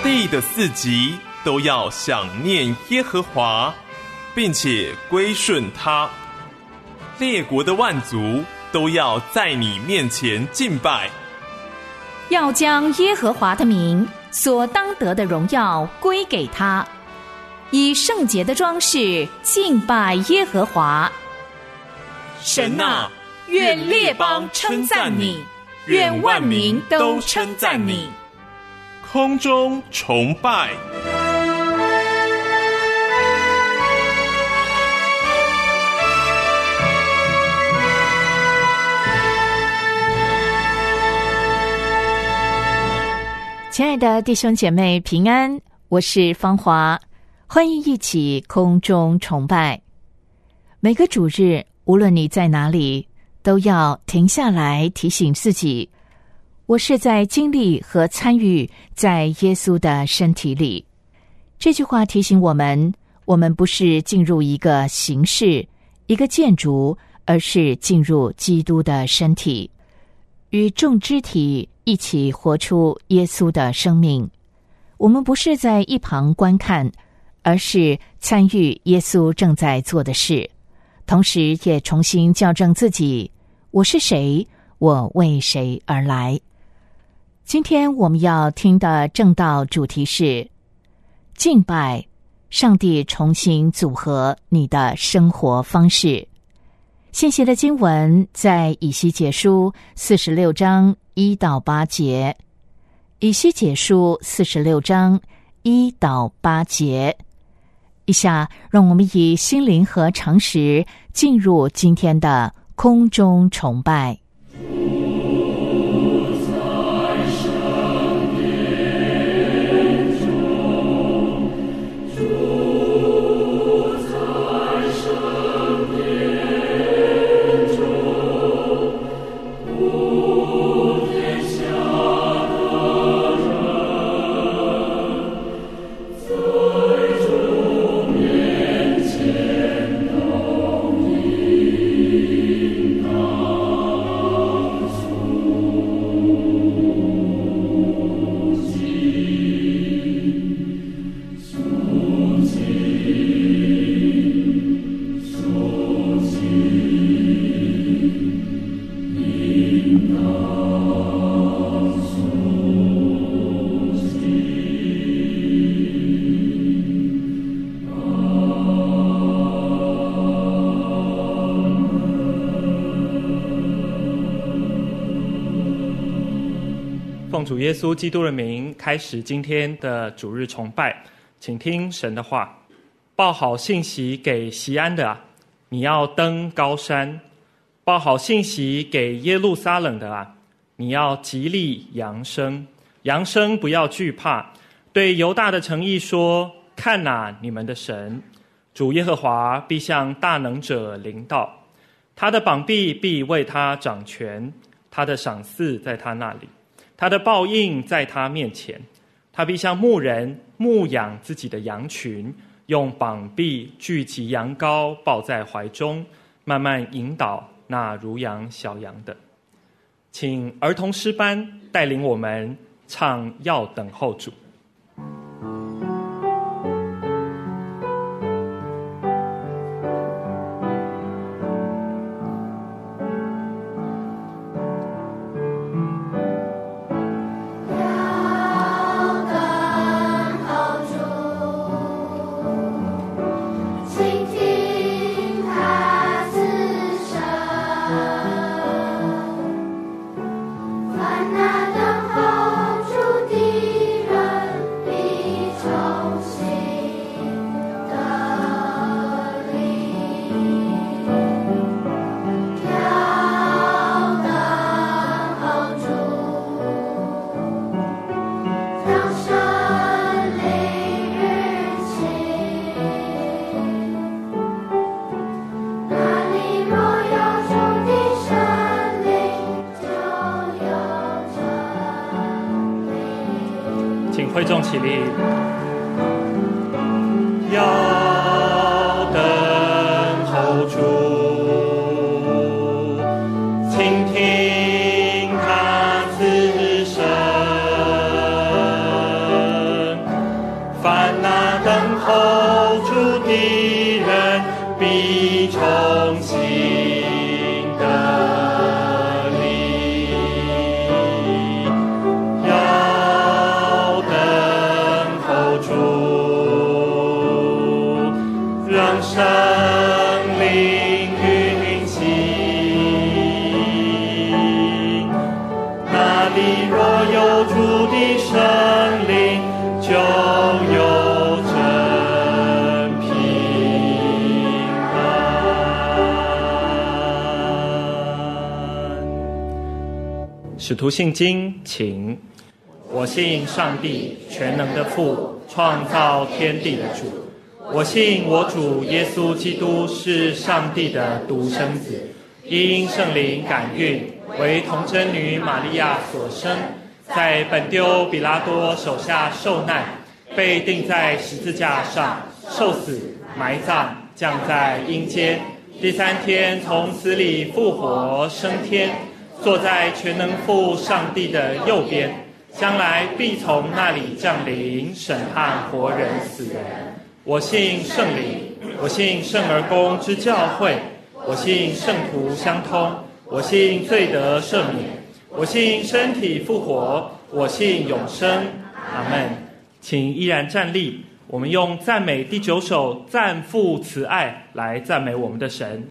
地的四极都要想念耶和华，并且归顺他。列国的万族都要在你面前敬拜， 要将耶和华的名所当得的荣耀归给他，以圣洁的装饰敬拜耶和华。神啊，愿列邦称赞你，愿万民都称赞你。 空中崇拜。 亲爱的弟兄姐妹平安，我是芳华，欢迎一起空中崇拜。每个主日，无论你在哪里，都要停下来提醒自己，我是在经历和参与在耶稣的身体里。这句话提醒我们，我们不是进入一个形式、一个建筑，而是进入基督的身体，与众肢体一起活出耶稣的生命。我们不是在一旁观看，而是参与耶稣正在做的事，同时也重新校正自己，我是谁，我为谁而来。今天我们要听的正道主题是敬拜，上帝重新组合你的生活方式。信息的经文在以西结书46章1到8节，以西结书46章1到8节。以下让我们以心灵和常识进入今天的空中崇拜。 奉主耶稣基督的名，开始今天的主日崇拜，请听神的话。报好信息给锡安的啊，你要登高山；报好信息给耶路撒冷的啊，你要极力扬声。扬声不要惧怕，对犹大的城邑说：看哪，你们的神主耶和华必向大能者临到，他的膀臂必为他掌权，他的赏赐在他那里，他的报应在他面前。他必像牧人牧养自己的羊群，用膀臂聚集羊羔，抱在怀中，慢慢引导那如羊小羊的。请儿童诗班带领我们唱要等候主。会众起立，要等候主，倾听他赐生， 你重新的力，要等候主，让生命运行。那里若有主的生灵，就有真平安。使徒信经，请。我信上帝全能的父，创造天地的主。我信我主耶稣基督是上帝的独生子，因圣灵感孕，为童贞女玛利亚所生，在本丢比拉多手下受难，被钉在十字架上，受死，埋葬，降在阴间。第3天从死里复活升天，坐在全能父上帝的右边，将来必从那里降临，审判活人死人。我信圣灵，我信圣而公之教会，我信圣徒相通，我信罪得赦免，我信身体复活，我信永生。阿们。请依然站立，我们用赞美第9首《赞父慈爱》来赞美我们的神。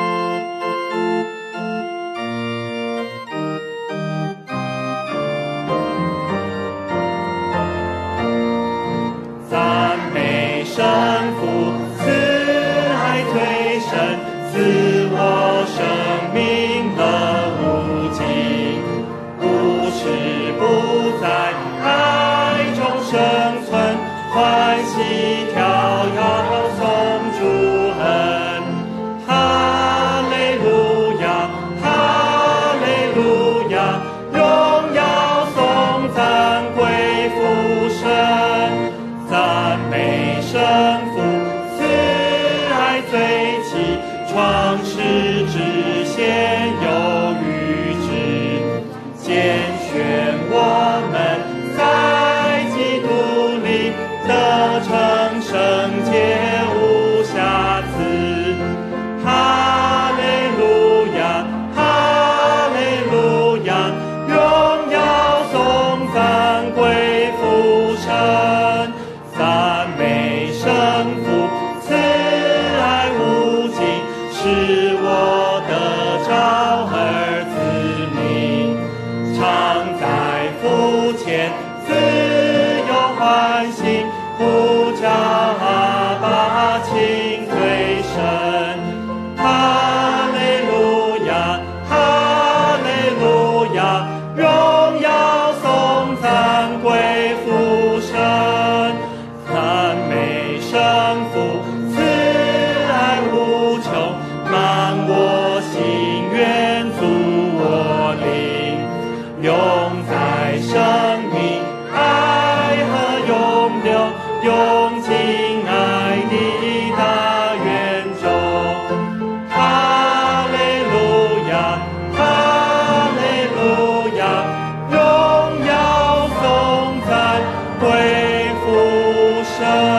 赞美神父慈爱最深，赐我生命的无尽，不是不在爱中生存，欢喜跳跃颂主恩。哈利路亚，哈利路亚，荣耀颂赞归父神。赞美神父慈爱最起，创世之先有预知，拣选我们在基督里得成圣洁无瑕疵。哈利路亚，哈利路亚，荣耀颂赞归父神。赞美神父慈爱无尽，是我得着儿子名，常在父前自由欢喜，呼叫阿爸亲最深。哈利路亚，哈利路亚，荣耀颂赞归父神。赞美神父慈爱无穷，满我心愿足我灵，永在生命爱和永留，用敬爱的大愿中。哈利路亚，哈利路亚，荣耀颂赞归父神。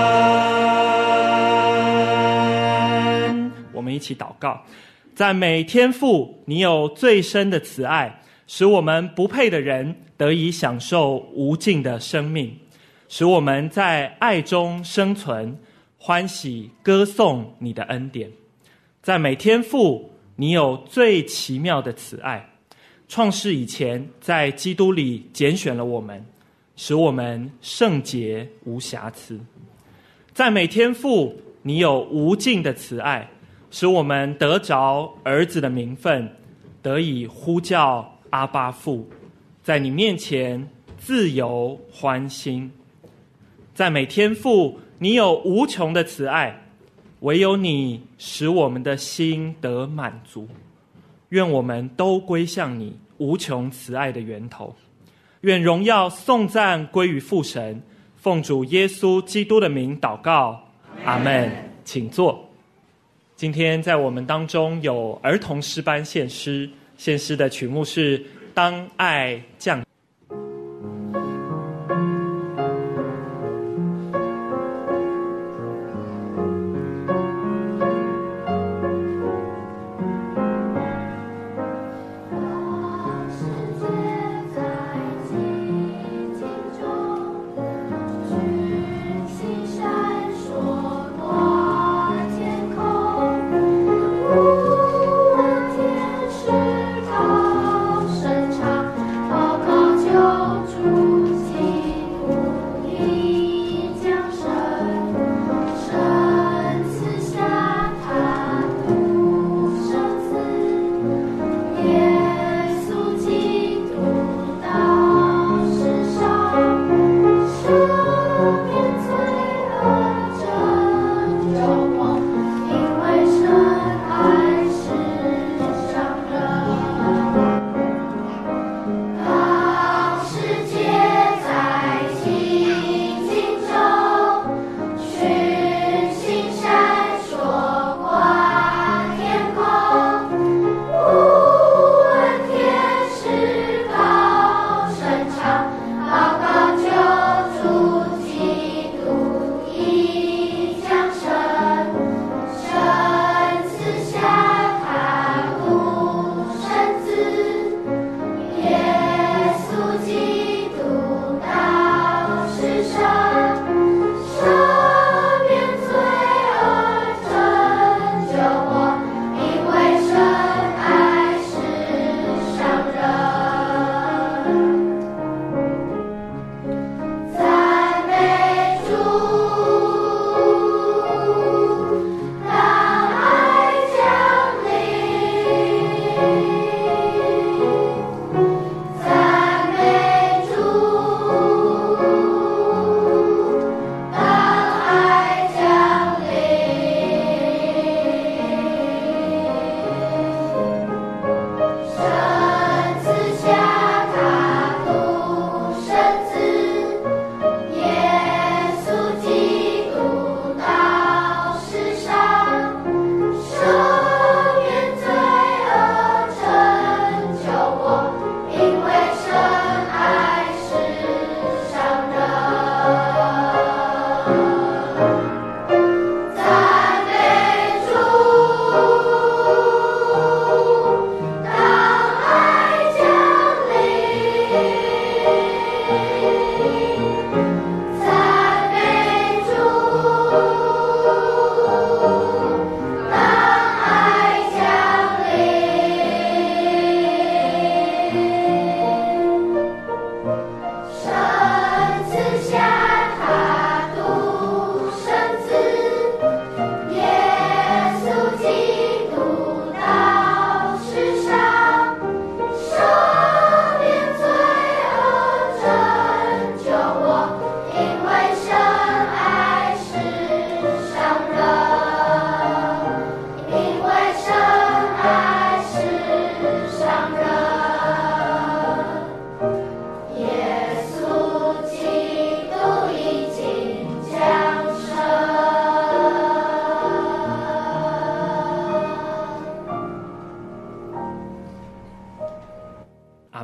我们一起祷告。赞美天父，你有最深的慈爱，使我们不配的人得以享受无尽的生命，使我们在爱中生存，欢喜歌颂你的恩典。赞美天父，你有最奇妙的慈爱，创世以前在基督里拣选了我们，使我们圣洁无瑕疵。赞美天父，你有无尽的慈爱，使我们得着儿子的名分，得以呼叫阿爸父，在你面前自由欢欣。赞美天父，你有无穷的慈爱，唯有你使我们的心得满足。愿我们都归向你无穷慈爱的源头。愿荣耀颂赞归于父神，奉主耶稣基督的名祷告，阿们。请坐。今天在我们当中有儿童诗班献诗，献诗的曲目是《当爱降》。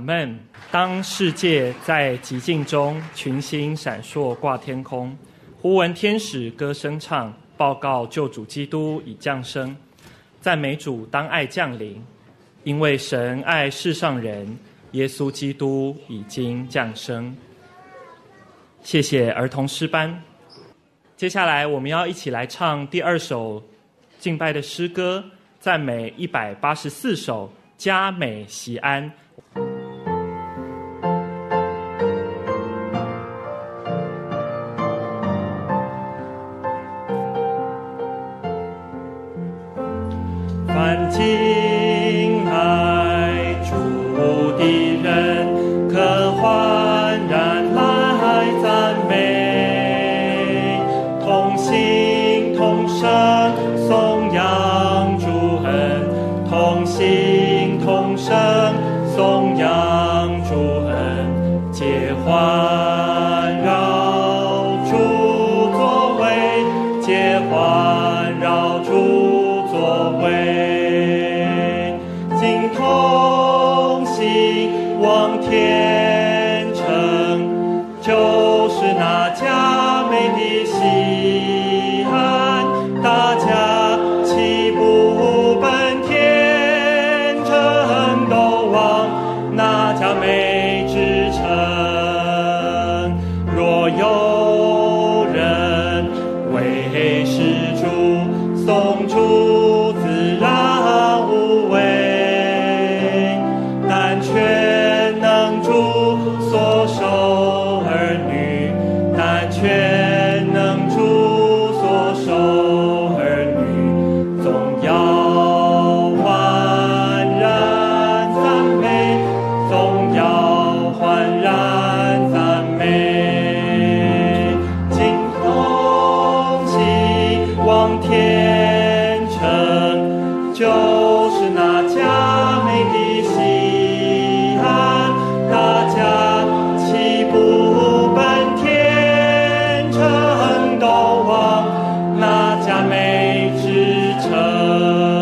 们。当世界在寂静中群星闪烁挂天空，忽闻天使歌声唱，报告救主基督已降生。赞美主，当爱降临，因为神爱世上人，耶稣基督已经降生。谢谢儿童诗班。接下来我们要一起来唱第2首敬拜的诗歌，赞美184首，佳美锡安。凡敬爱主的人，可焕然来赞美，同心同声颂扬主恩，同心同声颂扬主恩，皆环绕主座位，皆环绕主座位，今同心往天城，就是那佳美的锡安，大家齐步奔天城，都往那佳美之城。若有人为施主颂主，自然无畏，但全能主所收儿女，但全能主所收儿女，总要焕然赞美，总要焕然赞美，今同期往天城，就是那佳美的锡安，大家齐步奔天城，都往那佳美之城。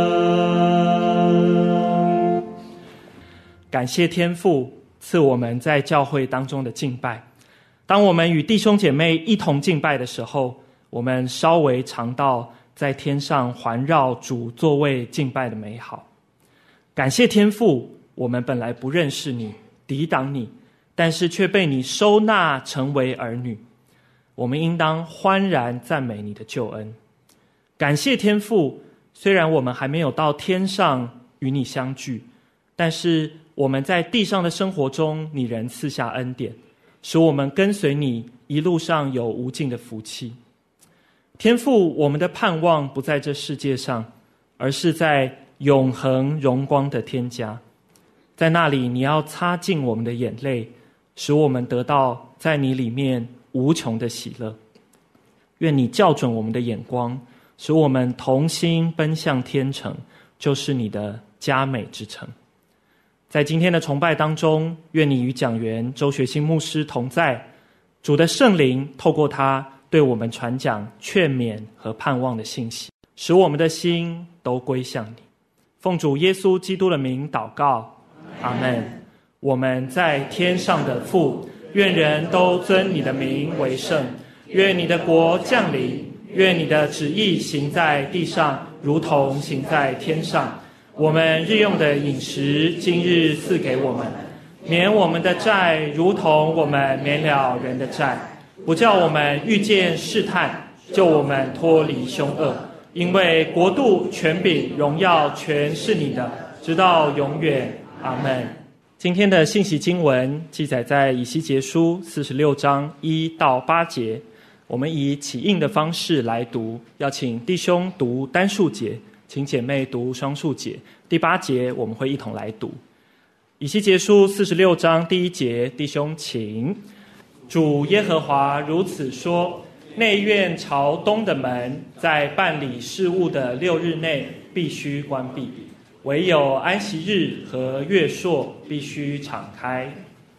感谢天父赐我们在教会当中的敬拜。当我们与弟兄姐妹一同敬拜的时候，我们稍微尝到在天上环绕主座位敬拜的美好。感谢天父，我们本来不认识你，抵挡你，但是却被你收纳成为儿女。我们应当欢然赞美你的救恩。感谢天父，虽然我们还没有到天上与你相聚，但是我们在地上的生活中，你仍赐下恩典，使我们跟随你一路上有无尽的福气。天父，我们的盼望不在这世界上，而是在永恒荣光的天家。在那里，你要擦净我们的眼泪，使我们得到在你里面无穷的喜乐。愿你校准我们的眼光，使我们同心奔向天城，就是你的佳美之城。在今天的崇拜当中，愿你与讲员周学兴牧师同在，主的圣灵透过他对我们传讲劝勉和盼望的信息，使我们的心都归向你。奉主耶稣基督的名祷告，阿们。我们在天上的父，愿人都尊你的名为圣，愿你的国降临，愿你的旨意行在地上，如同行在天上。我们日用的饮食，今日赐给我们，免我们的债，如同我们免了人的债，不叫我们遇见试探，救我们脱离凶恶。因为国度、权柄、荣耀全是你的，直到永远。阿们。今天的信息经文记载在以西结书46章1到8节，我们以起印的方式来读，要请弟兄读单数节，请姐妹读双数节。第8节我们会一同来读。以西结书46章第1节，弟兄请。主耶和华如此说：内院朝东的门，在办理事务的6日内必须关闭，唯有安息日和月朔必须敞开。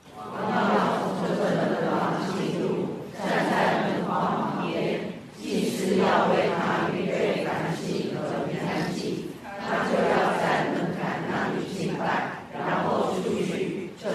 站在门框旁边，祭司要为他预备燔祭和平安祭，他就要在门槛那里敬拜，然后出去，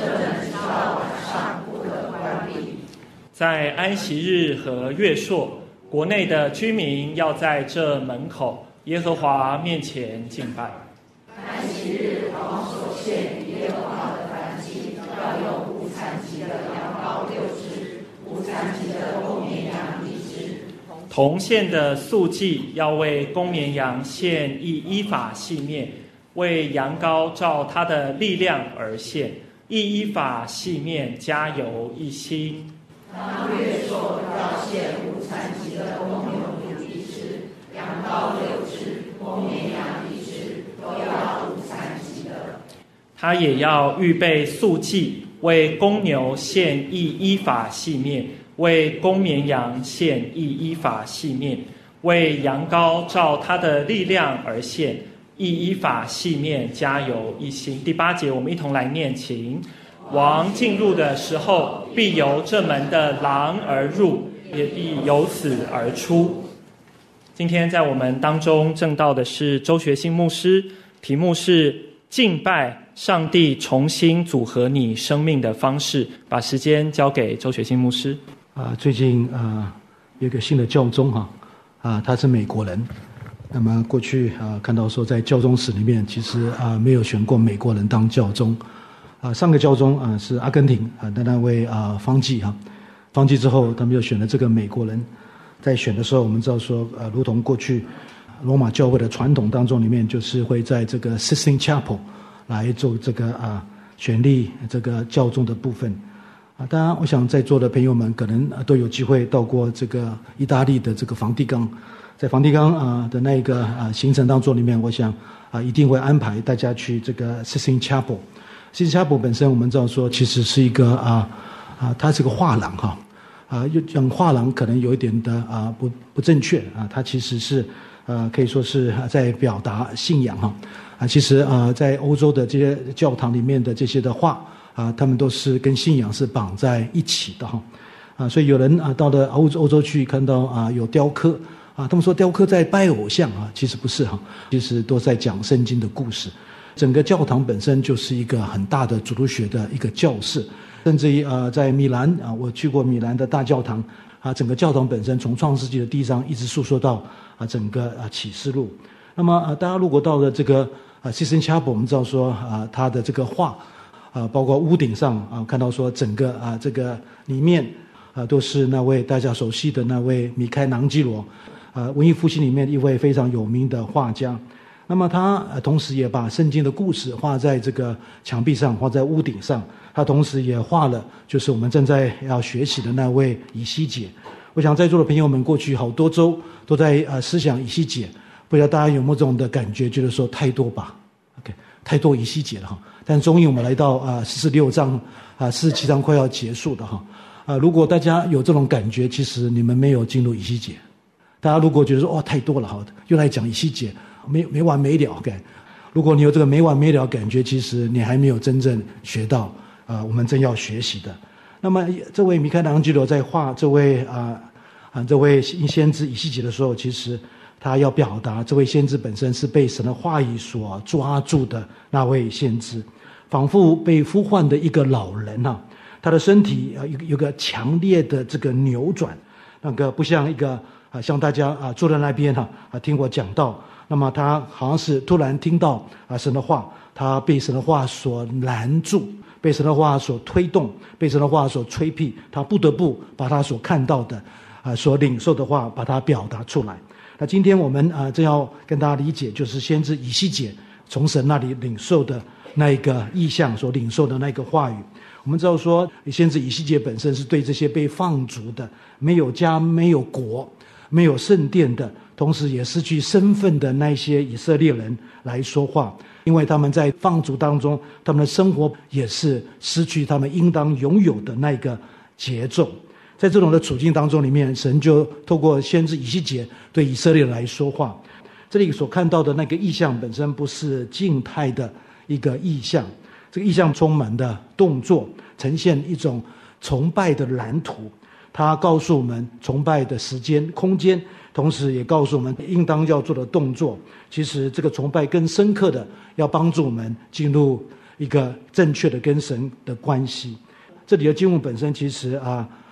在安息日和月朔，国内的居民要在这门口耶和华面前敬拜。 安息日王所献耶和华的燔祭，要用无残疾的羊羔6只，无残疾的公绵羊1只。 同献的素祭要为公绵羊献1伊法细面，为羊羔照他的力量而献，1伊法细面加油1薪。 当月朔要献无残疾的公牛1只，羊羔6只，公绵羊1只，都要无残疾的。 他也要预备素祭，为公牛献1伊法细面，为公绵羊献1伊法细面，为羊羔照他的力量而献，1伊法细面加油1薪。第8节，我们一同来念经。王进入的时候，必由这门的廊而入，也必由此而出。今天在我们当中证道的是周学信牧师，题目是敬拜上帝重新组合你生命的方式。把时间交给周学信牧师。 最近有一个新的教宗他是美国人。那么过去看到说在教宗史里面其实没有选过美国人当教宗。上个教宗是阿根廷的那位方济方济之后他们又选了这个美国人。在选的时候我们知道说如同过去罗马教会的传统当中里面，就是会在这个 Sistine Chapel 来做这个选立这个教宗的部分。当然我想在座的朋友们可能都有机会到过这个意大利的这个梵蒂冈。在梵蒂冈的那个行程当中里面，我想一定会安排大家去这个 Sistine Chapel。Sistine Chapel 本身我们知道说其实是一个它是个画廊讲画廊可能有一点的不正确它其实是可以说是在表达信仰其实在欧洲的这些教堂里面的这些的画他们都是跟信仰是绑在一起的所以有人到了欧洲去看到有雕刻他们说雕刻在拜偶像其实不是其实都在讲圣经的故事。整个教堂本身就是一个很大的主日学的一个教室，甚至于在米兰我去过米兰的大教堂整个教堂本身从创世纪的第1章一直述说到整个启示录。那么大家如果到了这个Sistine Chapel， 我们知道说它的这个画包括屋顶上看到说整个这个里面都是那位大家熟悉的那位米开朗基罗文艺复兴里面一位非常有名的画家。那么他同时也把圣经的故事画在这个墙壁上，画在屋顶上。他同时也画了就是我们正在要学习的那位以西结。我想在座的朋友们过去好多周都在思想以西结，不知道大家有没有这种的感觉，觉得说太多吧 OK 太多以西结了但终于我们来到46章47章快要结束的如果大家有这种感觉，其实你们没有进入以西结。大家如果觉得说太多了又来讲以西结没完没了如果你有这个没完没了感觉，其实你还没有真正学到我们正要学习的。那么这位米开朗基罗在画这位先知以西结的时候，其实他要表达这位先知本身是被神的话语所抓住的那位先知，仿佛被呼唤的一个老人他的身体有个强烈的这个扭转，那个不像一个像大家坐在那边听我讲道，那么他好像是突然听到神的话，他被神的话所拦住，被神的话所推动，被神的话所催逼，他不得不把他所看到的所领受的话把它表达出来。那今天我们正要跟大家理解，就是先知以西结从神那里领受的那一个意象，所领受的那个话语。我们知道说先知以西结本身是对这些被放逐的没有家没有国没有圣殿的，同时也失去身份的那些以色列人来说话，因为他们在放逐当中，他们的生活也是失去他们应当拥有的那个节奏。在这种的处境当中里面，神就透过先知以西结对以色列人来说话。这里所看到的那个意象本身不是静态的一个意象，这个意象充满的动作，呈现一种崇拜的蓝图。它告诉我们崇拜的时间空间，同时也告诉我们应当要做的动作。其实这个崇拜更深刻的要帮助我们进入一个正确的跟神的关系。这里的经文本身其实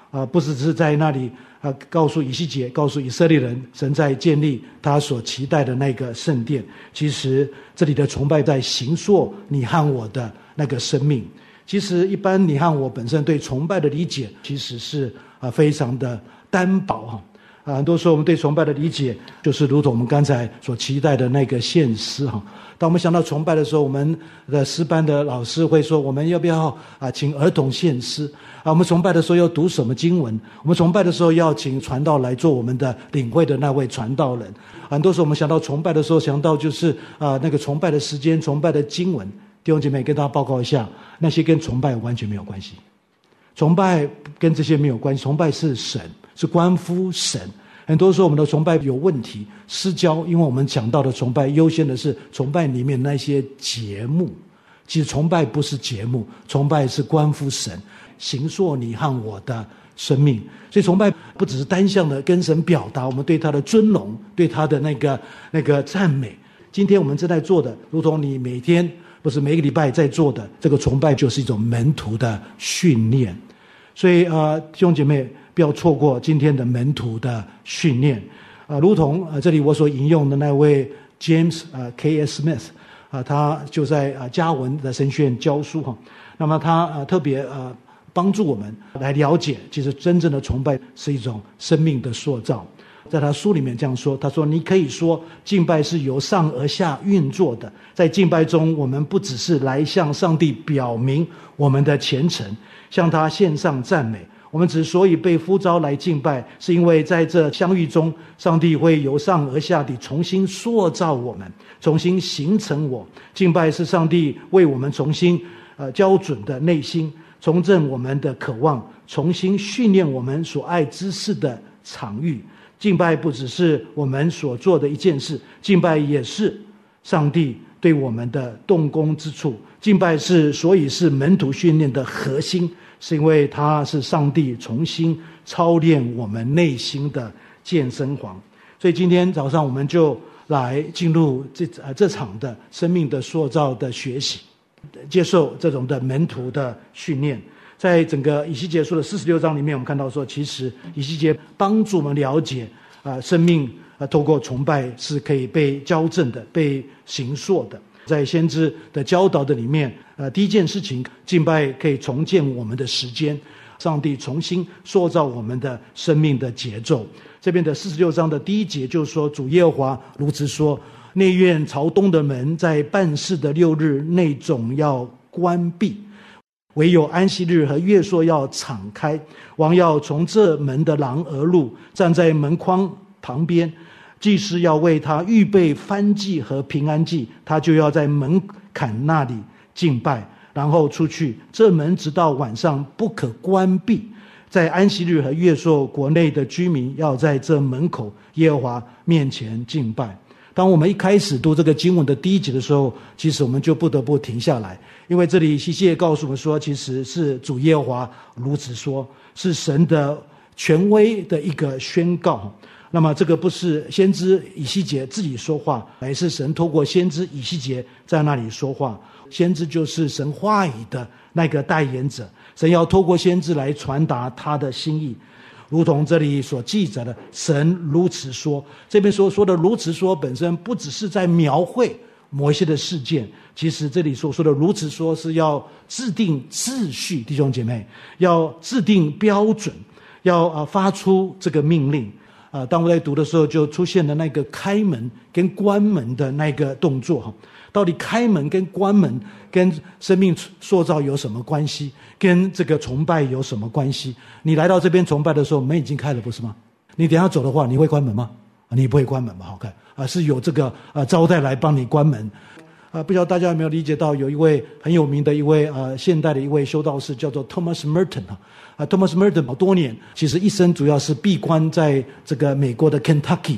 不只是在那里告诉以西结，告诉以色列人，神在建立他所期待的那个圣殿。其实这里的崇拜在形塑你和我的那个生命。其实一般你和我本身对崇拜的理解其实是非常的单薄很多时候我们对崇拜的理解就是如同我们刚才所期待的那个献诗当我们想到崇拜的时候，我们的诗班的老师会说，我们要不要请儿童献诗我们崇拜的时候要读什么经文，我们崇拜的时候要请传道来做我们的领会的那位传道人。很多时候我们想到崇拜的时候，想到就是那个崇拜的时间，崇拜的经文。弟兄姐妹，跟大家报告一下，那些跟崇拜完全没有关系。崇拜跟这些没有关系，崇拜是神，是关乎神。很多时候我们的崇拜有问题，失焦，因为我们讲到的崇拜优先的是崇拜里面那些节目。其实崇拜不是节目，崇拜是关乎神，形塑你和我的生命。所以崇拜不只是单向的跟神表达我们对他的尊荣，对他的那个赞美。今天我们正在做的，如同你每天不是每个礼拜在做的这个崇拜，就是一种门徒的训练。所以弟兄姐妹不要错过今天的门徒的训练如同这里我所引用的那位 James K.S. Smith他就在加文的神学院教书那么他特别帮助我们来了解，其实真正的崇拜是一种生命的塑造。在他书里面这样说，他说你可以说敬拜是由上而下运作的，在敬拜中我们不只是来向上帝表明我们的虔诚，向他献上赞美。我们之所以被呼召来敬拜，是因为在这相遇中，上帝会由上而下地重新塑造我们，重新形成我。敬拜是上帝为我们重新校准的内心，重振我们的渴望，重新训练我们所爱之事的场域。敬拜不只是我们所做的一件事，敬拜也是上帝对我们的动工之处。敬拜所以是门徒训练的核心，是因为它是上帝重新操练我们内心的健身房。所以今天早上我们就来进入这场的生命的塑造的学习，接受这种的门徒的训练。在整个以西结书的46章里面，我们看到说，其实以西结帮助我们了解生命透过崇拜是可以被矫正的，被形塑的。在先知的教导的里面第一件事情，敬拜可以重建我们的时间，上帝重新塑造我们的生命的节奏。这边的46章的第1节就说，主耶和华如此说，内院朝东的门在办事的6日内总要关闭，唯有安息日和月朔要敞开。王要从这门的廊而入，站在门框旁边，祭司要为他预备燔祭和平安祭，他就要在门槛那里敬拜，然后出去。这门直到晚上不可关闭。在安息日和月朔，国内的居民要在这门口耶和华面前敬拜。当我们一开始读这个经文的第1节的时候，其实我们就不得不停下来，因为这里西西也告诉我们说，其实是主耶和华如此说，是神的权威的一个宣告。那么这个不是先知以西结自己说话，而是神透过先知以西结在那里说话。先知就是神话语的那个代言者，神要透过先知来传达他的心意。如同这里所记载的，神如此说，这边所说的如此说本身不只是在描绘某一些的事件，其实这里所说的如此说是要制定秩序，弟兄姐妹，要制定标准，要发出这个命令。当我在读的时候，就出现了那个开门跟关门的那个动作。到底开门跟关门跟生命塑造有什么关系？跟这个崇拜有什么关系？你来到这边崇拜的时候，门已经开了，不是吗？你等一下走的话，你会关门吗？你不会关门吧？好看是有这个招待来帮你关门。不知道大家有没有理解到，有一位很有名的一位现代的一位修道士，叫做 Thomas Merton。Thomas Merton 好多年，其实一生主要是闭关在这个美国的 Kentucky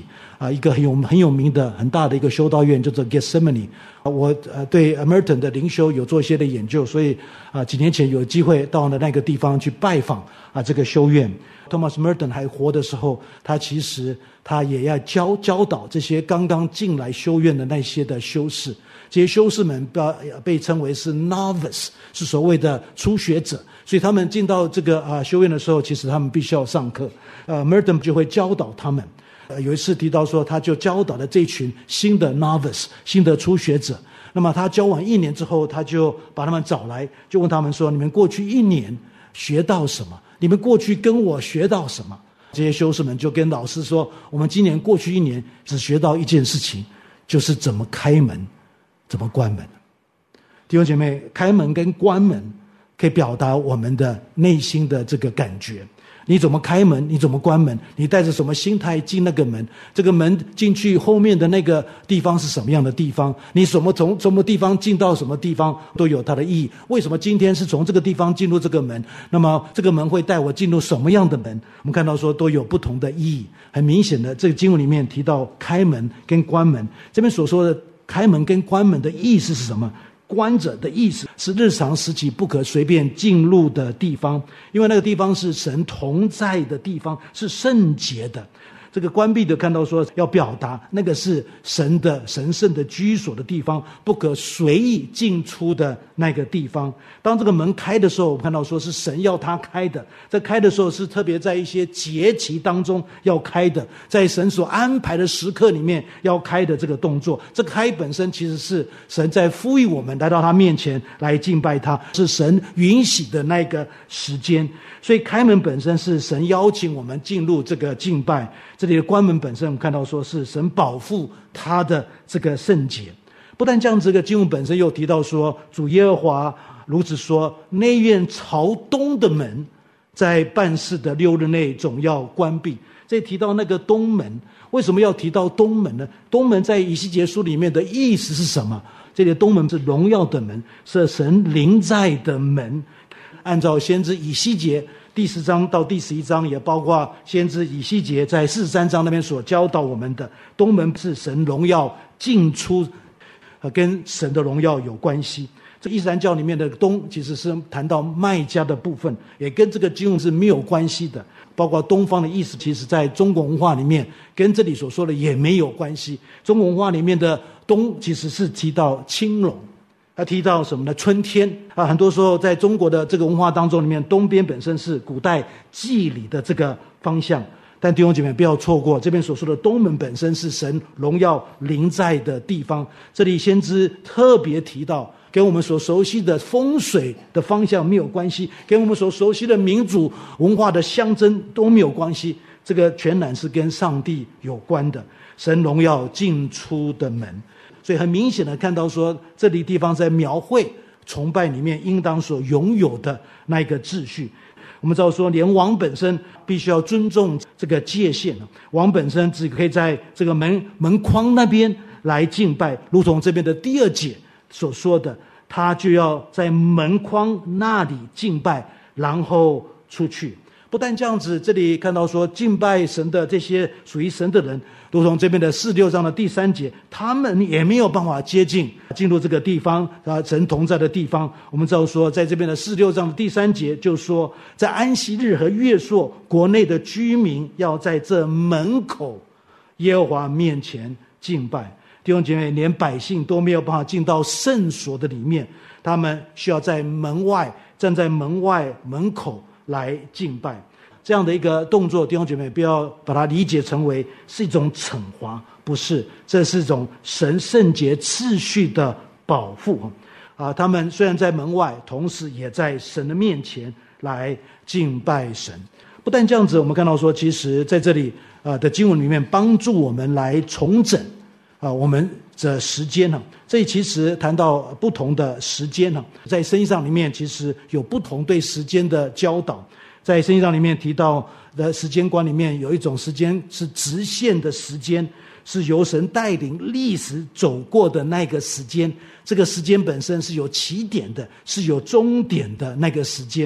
一个很有名的很大的一个修道院，叫做 Gethsemane。我对 Merton 的灵修有做一些的研究，所以几年前有机会到了那个地方去拜访这个修院。Thomas Merton 还活的时候，他也要教导这些刚刚进来修院的那些的修士。这些修士们被称为是 novice， 是所谓的初学者，所以他们进到这个修院的时候，其实他们必须要上课。Merton 就会教导他们。有一次提到说，他就教导了这群新的 novice， 新的初学者。那么他教完1年之后，他就把他们找来，就问他们说：“你们过去1年学到什么？你们过去跟我学到什么？”这些修士们就跟老师说：“我们今年过去1年只学到一件事情，就是怎么开门，怎么关门。”弟兄姐妹，开门跟关门可以表达我们的内心的这个感觉。你怎么开门，你怎么关门，你带着什么心态进那个门，这个门进去后面的那个地方是什么样的地方，你从什么地方进到什么地方都有它的意义。为什么今天是从这个地方进入这个门，那么这个门会带我进入什么样的门，我们看到说都有不同的意义。很明显的，这个经文里面提到开门跟关门，这边所说的开门跟关门的意思是什么？关着的意思是日常时期不可随便进入的地方，因为那个地方是神同在的地方，是圣洁的。这个关闭的看到说要表达那个是神的神圣的居所的地方，不可随意进出的那个地方。当这个门开的时候，我们看到说是神要它开的，在开的时候是特别在一些节期当中要开的，在神所安排的时刻里面要开的这个动作。这个开本身其实是神在呼吁我们来到他面前来敬拜他，是神允许的那个时间。所以开门本身是神邀请我们进入这个敬拜，这里的关门本身我们看到说是神保护他的这个圣洁。不但这样，这个经文本身又提到说，主耶和华如此说，内院朝东的门在办事的6日内总要关闭。这里提到那个东门，为什么要提到东门呢？东门在以西结书里面的意思是什么？这里的东门是荣耀的门，是神临在的门。按照先知以西结第10章到第11章，也包括先知以西结在43章那边所教导我们的，东门是神荣耀进出，跟神的荣耀有关系。这伊斯兰教里面的东其实是谈到麦加的部分，也跟这个经文是没有关系的。包括东方的意思，其实在中国文化里面跟这里所说的也没有关系。中国文化里面的东其实是提到青龙，他提到什么呢？春天很多时候在中国的这个文化当中里面，东边本身是古代祭礼的这个方向。但弟兄姐妹不要错过，这边所说的东门本身是神荣耀临在的地方。这里先知特别提到，跟我们所熟悉的风水的方向没有关系，跟我们所熟悉的民主文化的象征都没有关系，这个全然是跟上帝有关的，神荣耀进出的门。所以很明显的看到说，这里地方在描绘崇拜里面应当所拥有的那一个秩序。我们知道说，连王本身必须要尊重这个界限，王本身只可以在这个门框那边来敬拜，如同这边的第2节所说的，他就要在门框那里敬拜，然后出去。不但这样子，这里看到说敬拜神的这些属于神的人，如同这边的46章的第3节，他们也没有办法进入这个地方神同在的地方。我们知道说，在这边的46章的第3节就说，在安息日和月朔，国内的居民要在这门口耶和华面前敬拜。弟兄姐妹，连百姓都没有办法进到圣所的里面，他们需要在门外，站在门外门口来敬拜。这样的一个动作，弟兄姐妹不要把它理解成为是一种惩罚，不是，这是一种神圣洁秩序的保护。他们虽然在门外，同时也在神的面前来敬拜神。不但这样子，我们看到说，其实在这里的经文里面帮助我们来重整我们的时间。这里其实谈到不同的时间，在圣经上里面其实有不同对时间的教导。在圣经上里面提到的时间观里面，有一种时间是直线的时间，是由神带领历史走过的那个时间。这个时间本身是有起点的，是有终点的那个时间。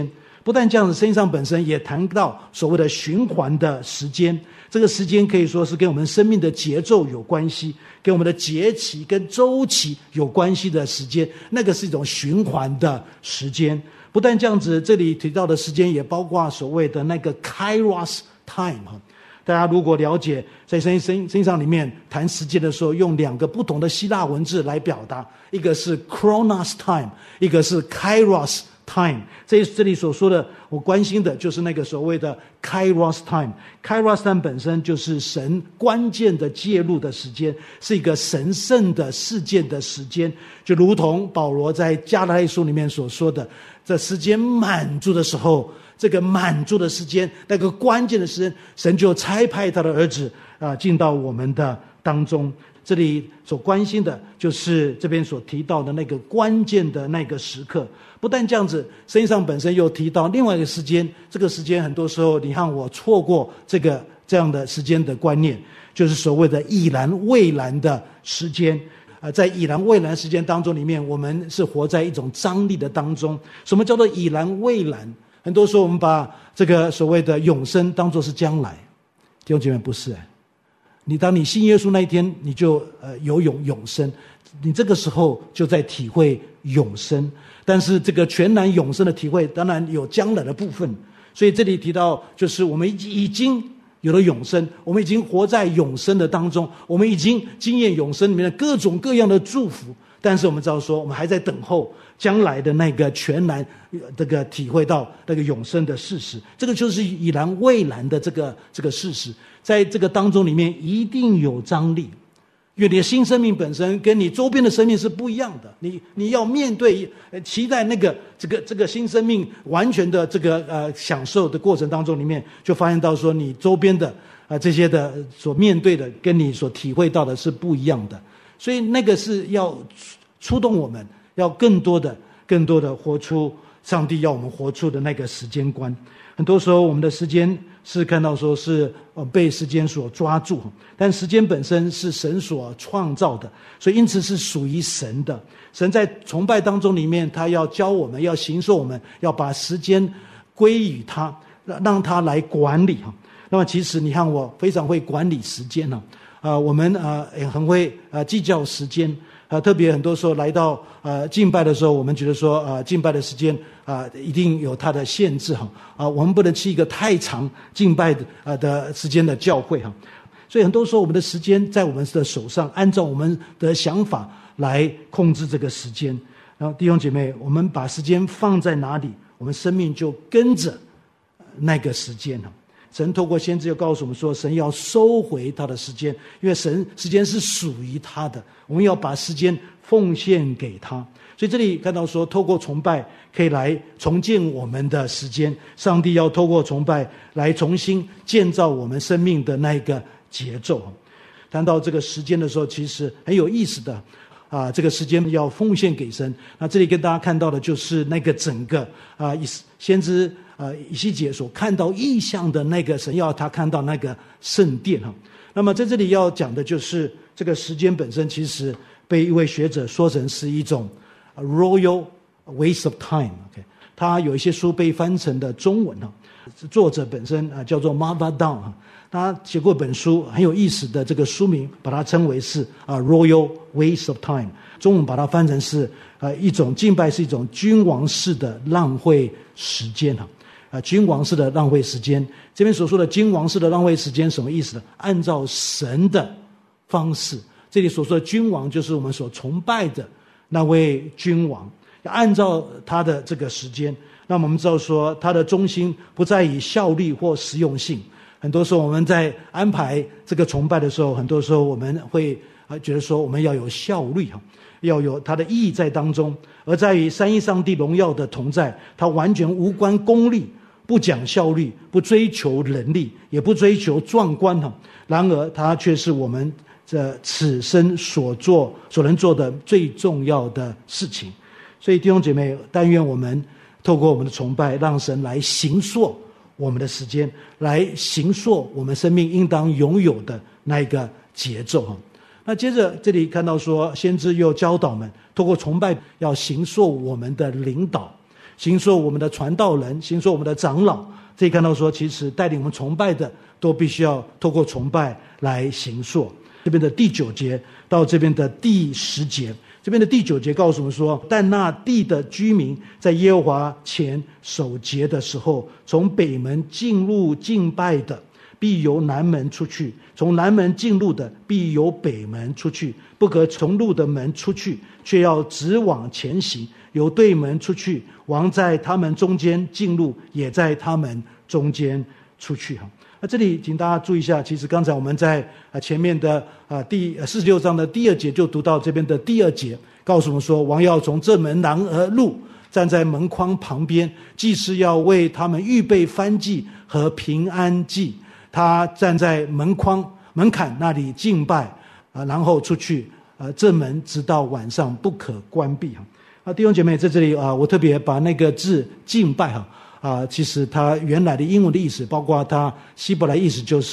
不但这样子，圣经上本身也谈到所谓的循环的时间，这个时间可以说是跟我们生命的节奏有关系，跟我们的节气跟周期有关系的时间，那个是一种循环的时间。不但这样子，这里提到的时间也包括所谓的那个 Kairos time。大家如果了解在圣经上里面谈时间的时候，用2个不同的希腊文字来表达，一个是 Chronos time， 一个是 Kairos time。这里所说的我关心的就是那个所谓的 Kairos time。Kairos time 本身就是神关键的介入的时间，是一个神圣的事件的时间，就如同保罗在加拉太书里面所说的，这时间满足的时候，这个满足的时间，那个关键的时间，神就差派他的儿子进到我们的当中。这里所关心的就是这边所提到的那个关键的那个时刻。不但这样子，圣经上本身又提到另外一个时间，这个时间很多时候你和我错过这样的时间的观念，就是所谓的已然未然的时间。在已然未然时间当中里面，我们是活在一种张力的当中。什么叫做已然未然？很多时候我们把这个所谓的永生当作是将来，弟兄姐妹，不是当你信耶稣那一天，你就有永生，你这个时候就在体会永生。但是这个全然永生的体会当然有将来的部分，所以这里提到就是我们已经有了永生，我们已经活在永生的当中，我们已经经验永生里面的各种各样的祝福，但是我们知道说我们还在等候将来的那个全然这个体会到那个永生的事实。这个就是已然未然的这个事实，在这个当中里面一定有张力，因为你的新生命本身跟你周边的生命是不一样的，你要面对期待那个这个新生命完全的这个享受的过程当中里面，就发现到说你周边的这些的所面对的跟你所体会到的是不一样的，所以那个是要触动我们，要更多的活出上帝要我们活出的那个时间观。很多时候我们的时间是看到说是被时间所抓住，但时间本身是神所创造的，所以因此是属于神的。神在崇拜当中里面，他要教我们，要形塑我们，要把时间归于他，让他来管理。那么其实你看我非常会管理时间，我们也很会计较时间，特别很多时候来到敬拜的时候，我们觉得说敬拜的时间一定有它的限制我们不能去一个太长敬拜的时间的教会所以很多时候我们的时间在我们的手上，按照我们的想法来控制这个时间。然后弟兄姐妹，我们把时间放在哪里，我们生命就跟着那个时间神透过先知又告诉我们说，神要收回他的时间，因为时间是属于他的，我们要把时间奉献给他。所以这里看到说，透过崇拜可以来重建我们的时间，上帝要透过崇拜来重新建造我们生命的那个节奏。谈到这个时间的时候，其实很有意思的这个时间要奉献给神。那这里跟大家看到的就是那个整个先知以西结所看到异象的那个神要他看到那个圣殿那么在这里要讲的就是这个时间本身，其实被一位学者说成是一种 royal waste of time。他有一些书被翻成的中文作者本身叫做 Marva Down，他写过一本书很有意思的，这个书名把它称为是Royal Waste of Time， 中文把它翻成是一种敬拜是一种君王式的浪费时间君王式的浪费时间。这边所说的君王式的浪费时间什么意思呢？按照神的方式，这里所说的君王就是我们所崇拜的那位君王，要按照他的这个时间。那么我们知道说他的中心不在于效率或实用性，很多时候我们在安排这个崇拜的时候，很多时候我们会觉得说我们要有效率要有它的意义在当中，而在于三一上帝荣耀的同在，它完全无关功利，不讲效率，不追求能力，也不追求壮观然而它却是我们此生所能做的最重要的事情。所以弟兄姐妹，但愿我们透过我们的崇拜，让神来形塑我们的时间，来形塑我们生命应当拥有的那一个节奏那接着这里看到说，先知又教导们透过崇拜要形塑我们的领导， 形塑我们的传道人，形塑我们的长老。这里看到说，其实带领我们崇拜的都必须要透过崇拜来形塑。这边的第9节到这边的第10节，这边的第9节告诉我们说，但那地的居民在耶和华前守节的时候，从北门进入敬拜的，必由南门出去；从南门进入的，必由北门出去。不可从路的门出去，却要直往前行。由对门出去，王在他们中间进入，也在他们中间出去。那这里请大家注意一下，其实刚才我们在前面的第46章的第2节就读到这边的第2节，告诉我们说，王要从这门廊而入，站在门框旁边，祭司要为他们预备燔祭和平安祭。他站在门槛那里敬拜，然后出去，这门直到晚上不可关闭。弟兄姐妹，在这里我特别把那个字敬拜其实它原来的英文的意思，包括它希伯来意思就是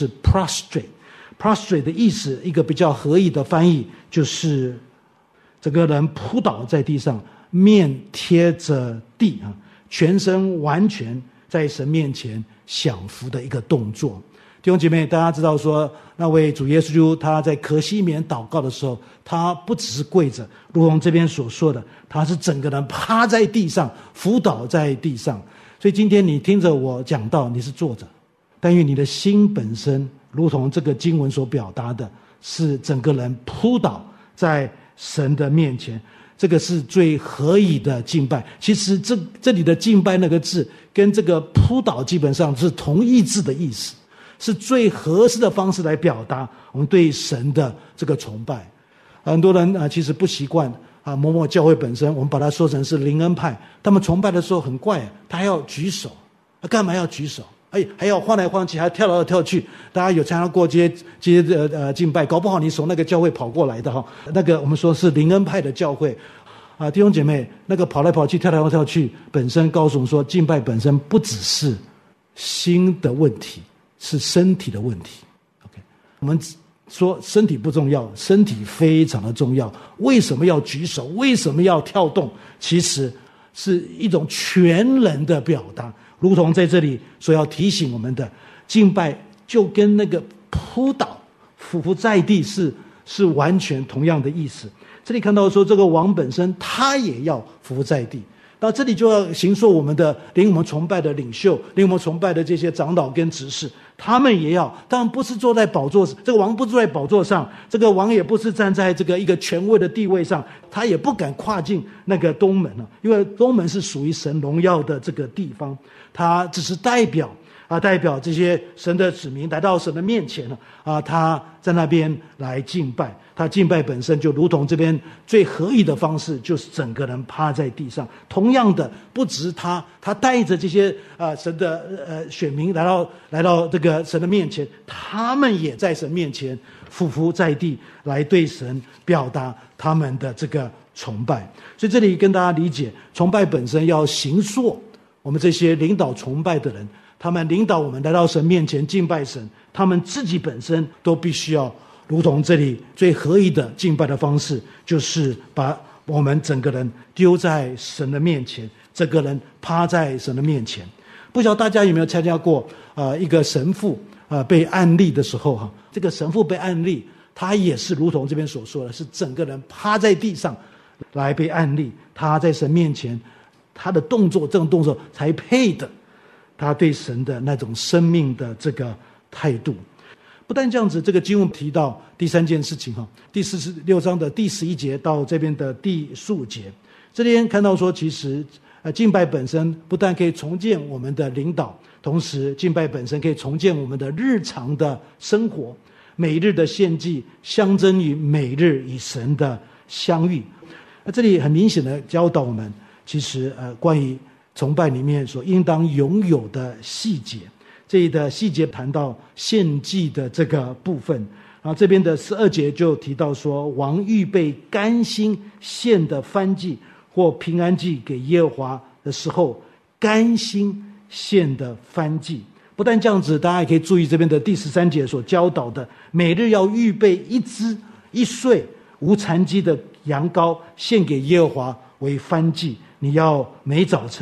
prostrate 的意思，一个比较合意的翻译就是整个人扑倒在地上，面贴着地全身完全在神面前降服的一个动作。弟兄姐妹，大家知道说，那位主耶稣基督他在客西缅祷告的时候，他不只是跪着，如同这边所说的，他是整个人趴在地上，伏倒在地上。所以今天你听着我讲道，你是坐着，但因为你的心本身如同这个经文所表达的，是整个人扑倒在神的面前，这个是最合宜的敬拜。其实这里的敬拜那个字跟这个扑倒基本上是同义字的意思，是最合适的方式来表达我们对神的这个崇拜。很多人其实不习惯某某教会本身，我们把它说成是灵恩派，他们崇拜的时候很怪，他还要举手，干嘛要举手？还要晃来晃去，还要跳来跳去。大家有参加过这些敬拜，搞不好你从那个教会跑过来的那个我们说是灵恩派的教会弟兄姐妹，那个跑来跑去跳来跳去，本身告诉我们说，敬拜本身不只是心的问题，是身体的问题。 OK， 我们说身体不重要，身体非常的重要。为什么要举手？为什么要跳动？其实是一种全人的表达，如同在这里所要提醒我们的，敬拜就跟那个扑倒俯伏在地是完全同样的意思。这里看到说，这个王本身他也要俯伏在地。到这里就要形塑我们的领我们崇拜的领袖，领我们崇拜的这些长老跟执事，他们也要，当然不是坐在宝座，这个王不坐在宝座上，这个王也不是站在这个一个权威的地位上，他也不敢跨进那个东门因为东门是属于神荣耀的这个地方，他只是代表这些神的子民来到神的面前他在那边来敬拜。他敬拜本身就如同这边最合意的方式，就是整个人趴在地上。同样的，不只是他带着这些神的选民来到这个神的面前，他们也在神面前俯伏在地，来对神表达他们的这个崇拜。所以这里跟大家理解，崇拜本身要形塑我们这些领导崇拜的人，他们领导我们来到神面前敬拜神，他们自己本身都必须要如同这里最合宜的敬拜的方式，就是把我们整个人丢在神的面前，整个人趴在神的面前。不晓得大家有没有参加过一个神父被按立的时候这个神父被按立，他也是如同这边所说的，是整个人趴在地上来被按立。他在神面前，他的动作，这种动作才配的他对神的那种生命的这个态度。不但这样子，这个经文提到第3件事情第46章的第11节到这边的第15节，这边看到说，其实敬拜本身不但可以重建我们的领导，同时敬拜本身可以重建我们的日常的生活，每日的献祭象征于每日与神的相遇。这里很明显的教导我们，其实关于崇拜里面所应当拥有的细节。这里的细节谈到献祭的这个部分，然后这边的12节就提到说，王预备甘心献的燔祭或平安祭给耶和华的时候，甘心献的燔祭。不但这样子，大家也可以注意这边的第13节所教导的，每日要预备1只1岁无残疾的羊羔献给耶和华为燔祭，你要每早晨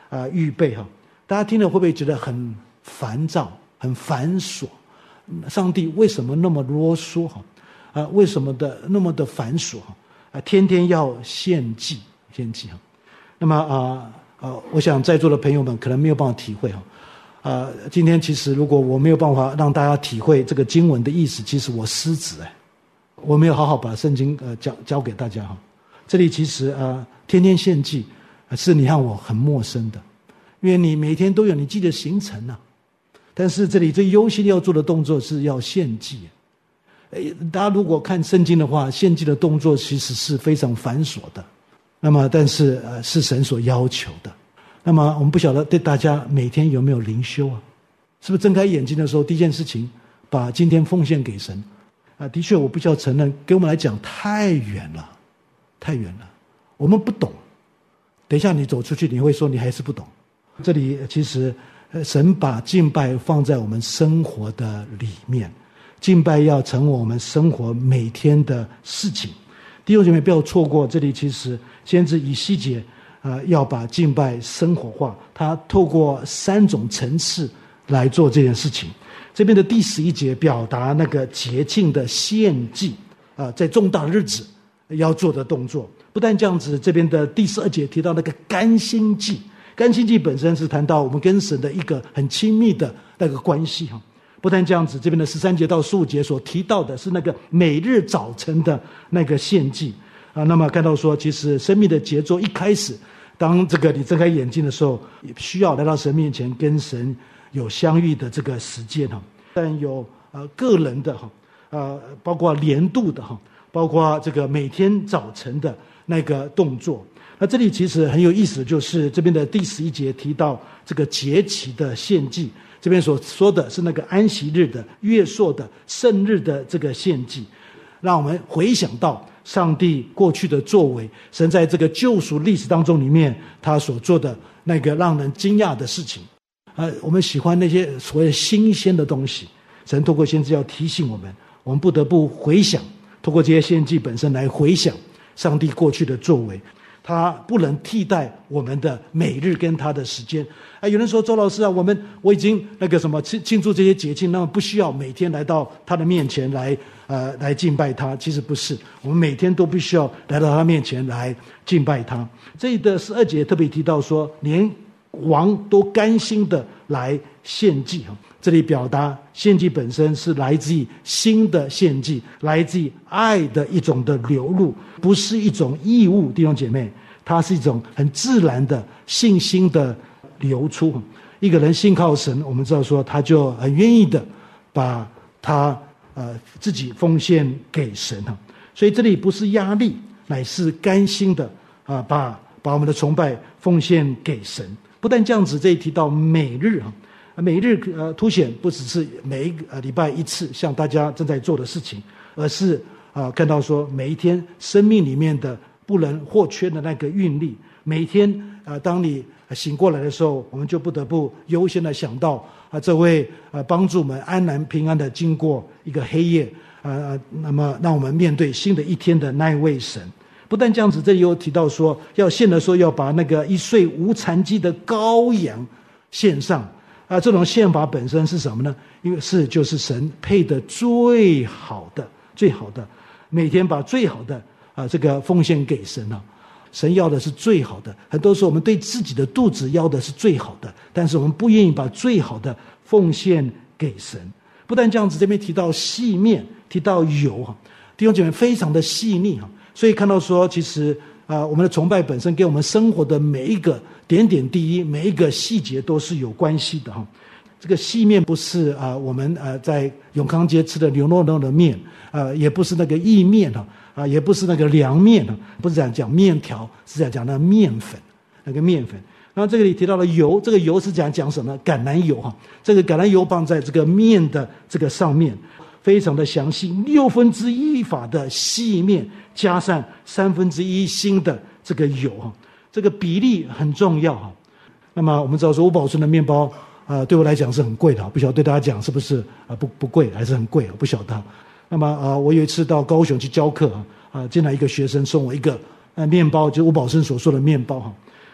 预备哈。大家听了会不会觉得很烦躁、很繁琐？上帝为什么那么啰嗦哈？为什么那么的繁琐哈？天天要献祭哈。那么我想在座的朋友们可能没有办法体会哈。今天其实如果我没有办法让大家体会这个经文的意思，其实我失职我没有好好把圣经教给大家哈。这里其实天天献祭是你和我很陌生的，因为你每天都有你自己的行程啊。但是这里最优先要做的动作是要献祭。大家如果看圣经的话，献祭的动作其实是非常繁琐的。那么但是是神所要求的。那么我们不晓得对大家每天有没有灵修啊？是不是睁开眼睛的时候第一件事情把今天奉献给神？的确我必须要承认，给我们来讲太远了，我们不懂。等一下你走出去你会说你还是不懂。这里其实神把敬拜放在我们生活的里面，敬拜要成为我们生活每天的事情。弟兄姐妹不要错过，这里其实先知以西结要把敬拜生活化，他透过3种层次来做这件事情。这边的第11节表达那个节庆的献祭在重大日子要做的动作。不但这样子，这边的第12节提到那个甘心祭，甘心祭本身是谈到我们跟神的一个很亲密的那个关系哈。不但这样子，这边的13节到15节所提到的是那个每日早晨的那个献祭那么看到说，其实生命的节奏一开始，当这个你睁开眼睛的时候，需要来到神面前跟神有相遇的这个时间哈。但有个人的包括年度的包括这个每天早晨的那个动作。那这里其实很有意思，就是这边的第11节提到这个节期的献祭，这边所说的是那个安息日的、月朔的、圣日的这个献祭，让我们回想到上帝过去的作为，神在这个救赎历史当中里面他所做的那个让人惊讶的事情。我们喜欢那些所谓的新鲜的东西，神透过先知要提醒我们不得不回想，透过这些献祭本身来回想上帝过去的作为。他不能替代我们的每日跟他的时间。有人说周老师我已经那个什么庆祝这些节庆，那么不需要每天来到他的面前来敬拜他。其实不是，我们每天都必须要来到他面前来敬拜他。这里的12节特别提到说，连王都甘心的来献祭。这里表达献祭本身是来自于新的献祭，来自于爱的一种的流露，不是一种义务。弟兄姐妹，它是一种很自然的信心的流出。一个人信靠神，我们知道说他就很愿意的把他自己奉献给神。所以这里不是压力，乃是甘心的把我们的崇拜奉献给神。不但这样子，这里提到每日凸显不只是每一个礼拜一次像大家正在做的事情，而是看到说每一天生命里面的不能或缺的那个运力。每一天当你醒过来的时候，我们就不得不优先的想到这位帮助我们安然平安的经过一个黑夜那么让我们面对新的一天的那一位神。不但这样子，这里又提到说要献的时候要把那个1岁无残疾的羔羊献上这种献法本身是什么呢？因为就是神配的最好的，每天把最好的这个奉献给神神要的是最好的。很多时候我们对自己的肚子要的是最好的，但是我们不愿意把最好的奉献给神。不但这样子，这边提到细面，提到油弟兄姐妹非常的细腻所以看到说，其实我们的崇拜本身跟我们生活的每一个点点滴滴、每一个细节都是有关系的这个细面不是我们在永康街吃的牛肉的面也不是那个意面也不是那个凉面不是这样讲面条，是这样讲那面粉，那个面粉。然后这个里提到了油，这个油是讲什么？橄榄油这个橄榄油放在这个面的这个上面，非常的详细，1/6法的细面加上1/3新的这个油这个比例很重要那么我们知道说吴宝顺的面包对我来讲是很贵的不晓得对大家讲是不是不贵还是很贵不晓得。那么我有一次到高雄去教课进来一个学生送我一个面包，就是吴宝顺所说的面包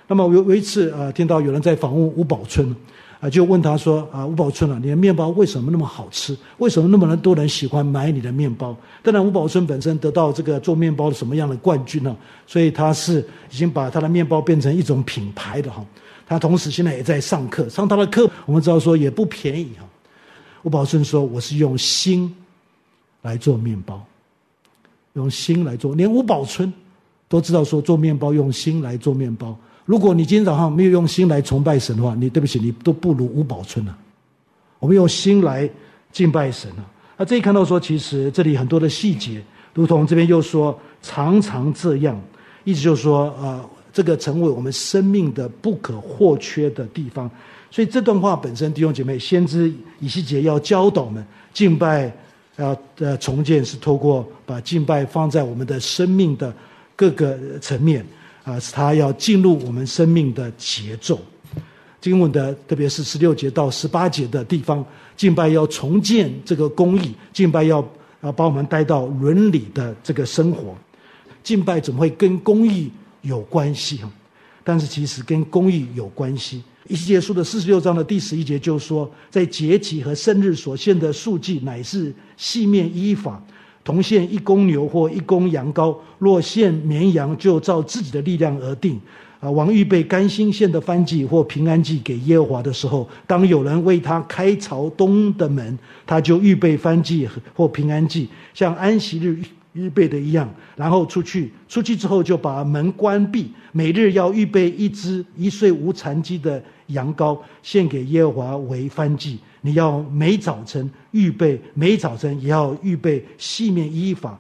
那么有一次听到有人在访问吴宝春就问他说吴宝春你的面包为什么那么好吃？为什么那么多人喜欢买你的面包？当然吴宝春本身得到这个做面包的什么样的冠军呢？所以他是已经把他的面包变成一种品牌的他同时现在也在上课，上他的课我们知道说也不便宜吴宝春说我是用心来做面包，用心来做，连吴宝春都知道说做面包用心来做面包。如果你今天早上没有用心来崇拜神的话，对不起，你都不如吴宝春了。我们用心来敬拜神这里看到说，其实这里很多的细节，如同这边又说常常这样，意思就是说这个成为我们生命的不可或缺的地方。所以这段话本身，弟兄姐妹，先知以西结要教导我们敬拜重建是透过把敬拜放在我们的生命的各个层面他要进入我们生命的节奏。经文的特别是16节到18节的地方，敬拜要重建这个公义，敬拜要把我们带到伦理的这个生活。敬拜怎么会跟公义有关系？但是其实跟公义有关系。以西结书的46章的第11节就说，在节期和生日所献的素祭乃是细面依法，同献一公牛或一公羊羔，若献绵羊就照自己的力量而定。王预备甘心献的燔祭或平安祭给耶和华的时候，当有人为他开朝东的门，他就预备燔祭或平安祭，像安息日预备的一样，然后出去之后就把门关闭，每日要预备一只1岁无残疾的羊羔，献给耶和华为燔祭。你要每早晨预备，每早晨也要预备细面依法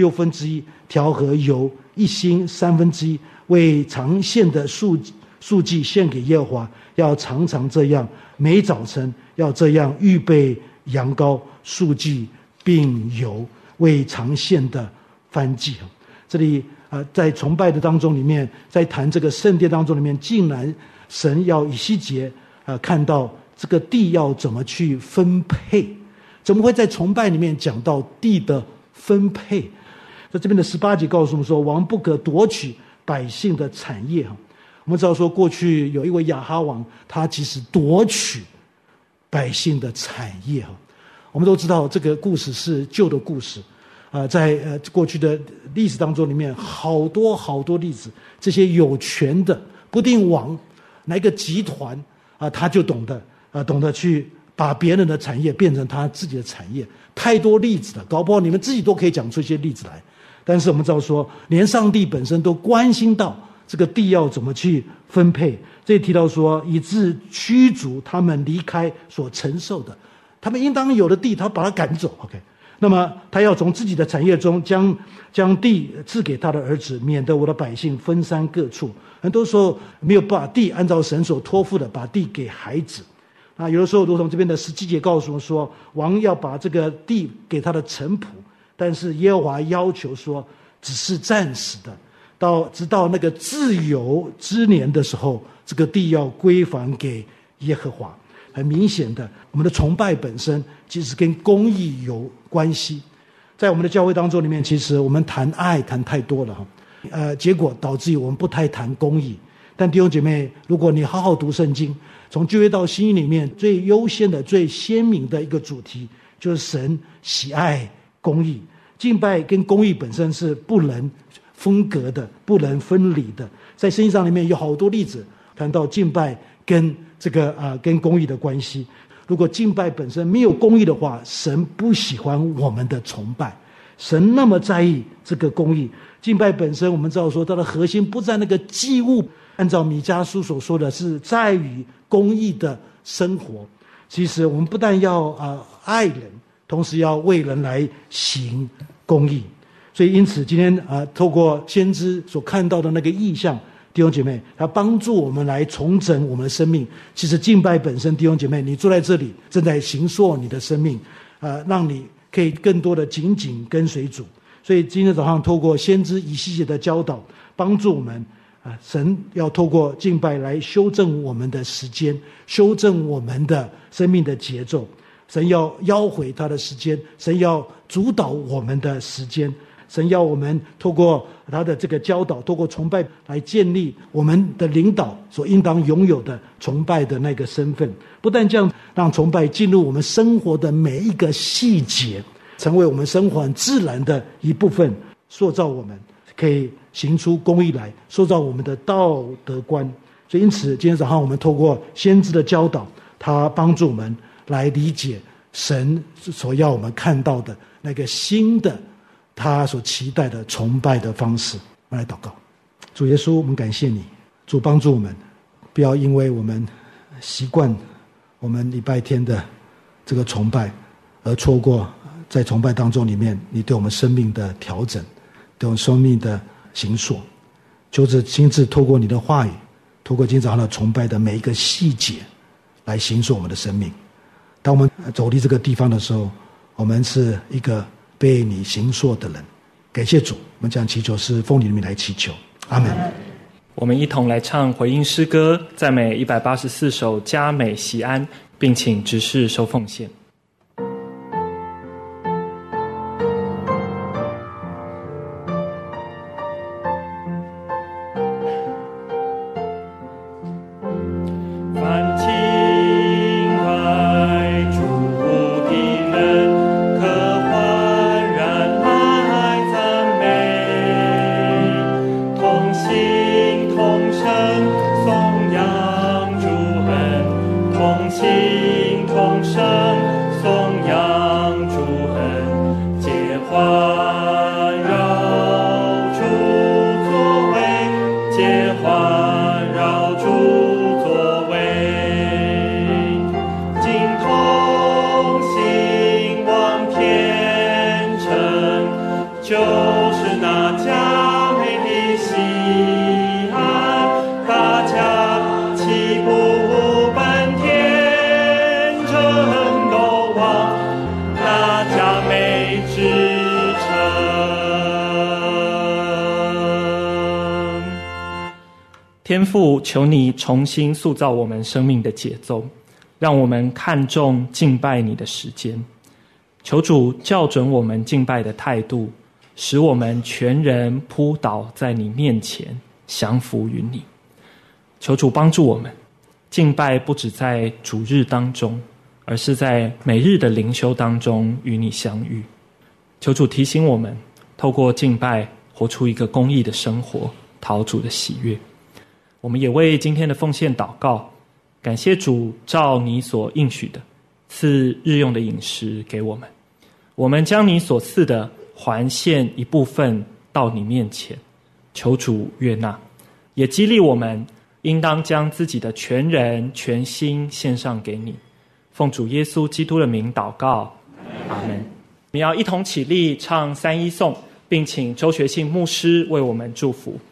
1/6调和油1星1/3，为常献的素祭献给耶和华，要常常这样，每早晨要这样预备羊羔、素祭并油，为常献的燔祭。这里在崇拜的当中里面，在谈这个圣殿当中里面，竟然神要以西结看到这个地要怎么去分配，怎么会在崇拜里面讲到地的分配？在这边的18节告诉我们说，王不可夺取百姓的产业。我们知道说，过去有一位亚哈王，他其实夺取百姓的产业。我们都知道这个故事是旧的故事在过去的历史当中里面，好多好多例子，这些有权的不定王哪一个集团他就懂得去把别人的产业变成他自己的产业，太多例子了，搞不好你们自己都可以讲出一些例子来。但是我们知道说，连上帝本身都关心到这个地要怎么去分配。这里提到说，以致驱逐他们离开所承受的，他们应当有的地，他把他赶走。OK， 那么他要从自己的产业中将地赐给他的儿子，免得我的百姓分散各处。很多时候没有把地按照神所托付的，把地给孩子。有的时候如同这边的17节告诉我们说，王要把这个地给他的臣仆，但是耶和华要求说只是暂时的，直到那个自由之年的时候，这个地要归还给耶和华。很明显的，我们的崇拜本身其实跟公义有关系。在我们的教会当中里面，其实我们谈爱谈太多了结果导致于我们不太谈公义。但弟兄姐妹，如果你好好读圣经，从旧约到新约里面最优先的最鲜明的一个主题，就是神喜爱公义。敬拜跟公义本身是不能分隔的，不能分离的。在圣经上里面有好多例子谈到敬拜跟跟公义的关系。如果敬拜本身没有公义的话，神不喜欢我们的崇拜。神那么在意这个公义，敬拜本身我们知道说它的核心不在那个祭物，按照弥迦书所说的是在于公义的生活。其实我们不但要爱人，同时要为人来行公义。所以因此今天透过先知所看到的那个意象，弟兄姐妹，他帮助我们来重整我们的生命。其实敬拜本身，弟兄姐妹，你坐在这里正在形塑你的生命让你可以更多的紧紧跟随主。所以今天早上透过先知以西结的教导，帮助我们神要透过敬拜来修正我们的时间，修正我们的生命的节奏。神要要回他的时间，神要主导我们的时间。 神要我们透过他的这个教导，透过崇拜来建立我们的领导所应当拥有的崇拜的那个身份。不但这样，让崇拜进入我们生活的每一个细节，成为我们生活很自然的一部分，塑造我们可以行出公义来，塑造我们的道德观。所以因此今天早上我们透过先知的教导，他帮助我们来理解神所要我们看到的那个新的他所期待的崇拜的方式。我们来祷告。主耶稣，我们感谢你，主帮助我们，不要因为我们习惯我们礼拜天的这个崇拜，而错过在崇拜当中里面你对我们生命的调整，对我们生命的形塑。求主亲自透过你的话语，透过今早上的崇拜的每一个细节来形塑我们的生命。当我们走离这个地方的时候，我们是一个被你形塑的人。感谢主，我们这样祈求是奉你的名来祈求，阿们。 我们一同来唱回应诗歌赞美184首佳美锡安，并请执事收奉献。天父，求你重新塑造我们生命的节奏，让我们看重敬拜你的时间。求主校准我们敬拜的态度，使我们全人扑倒在你面前，降服于你。求主帮助我们，敬拜不只在主日当中，而是在每日的灵修当中与你相遇。求主提醒我们，透过敬拜活出一个公义的生活，讨主的喜悦。我们也为今天的奉献祷告，感谢主照你所应许的赐日用的饮食给我们，我们将你所赐的还献一部分到你面前，求主悦纳，也激励我们应当将自己的全人全心献上给你。奉主耶稣基督的名祷告，阿们。你要一同起立唱3一颂，并请周学信牧师为我们祝福。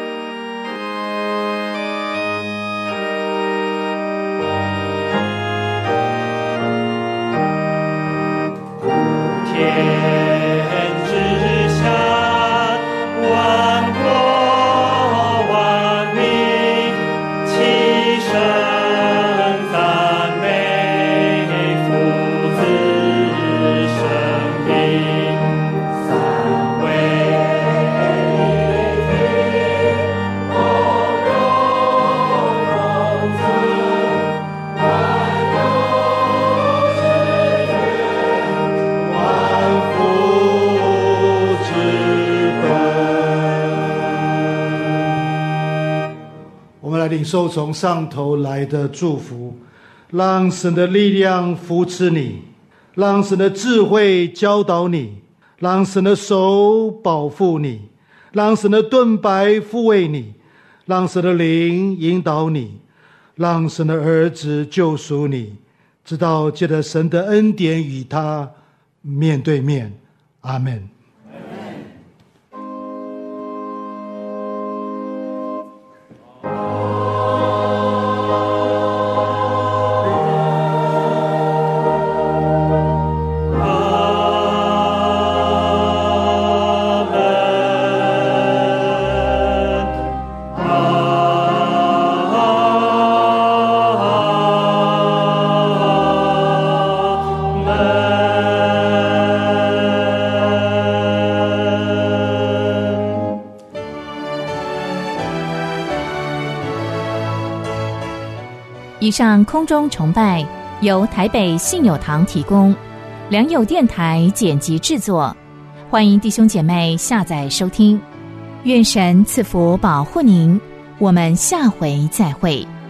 领受从上头来的祝福，让神的力量扶持你，让神的智慧教导你，让神的手保护你，让神的盾牌抚慰你，让神的灵引导你，让神的儿子救赎你，直到借着神的恩典与他面对面。阿们。 以上空中崇拜由台北信友堂提供，良友电台剪辑制作，欢迎弟兄姐妹下载收听。愿神赐福保护您，我们下回再会。